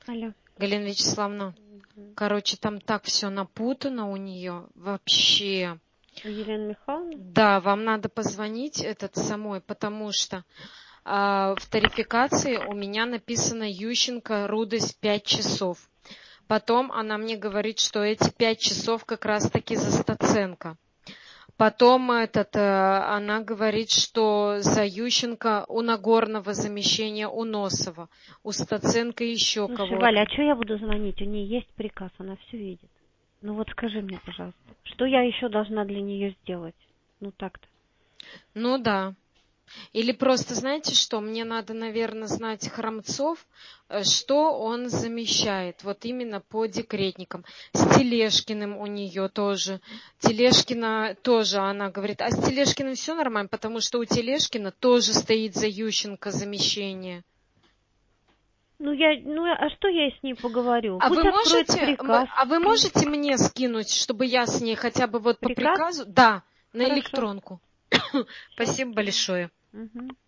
Алло. Галина Вячеславовна, короче, там так все напутано у нее вообще. Елена Михайловна? Да, вам надо позвонить самой, потому что в тарификации у меня написано Ющенко Рудость 5 часов. Потом она мне говорит, что эти 5 часов как раз-таки за Стаценко. Потом она говорит, что за Ющенко у Нагорного замещения у Носова, у Стаценко еще Слушай, кого-то. Валя, а что я буду звонить? У нее есть приказ, она все видит. Ну вот скажи мне, пожалуйста, что я еще должна для нее сделать? Ну так-то. Ну да. Или просто, знаете что, мне надо, наверное, знать Хромцов, что он замещает, вот именно по декретникам. С Телешкиным у нее тоже. Телешкина тоже, она говорит, а с Телешкиным все нормально, потому что у Телешкина тоже стоит за Ющенко замещение. А что я с ней поговорю? А Пусть вы откроет можете, приказ. вы можете мне скинуть, чтобы я с ней хотя бы вот по Приказ? приказу, да, на Хорошо. электронку. Всё, Спасибо скину. большое. Угу.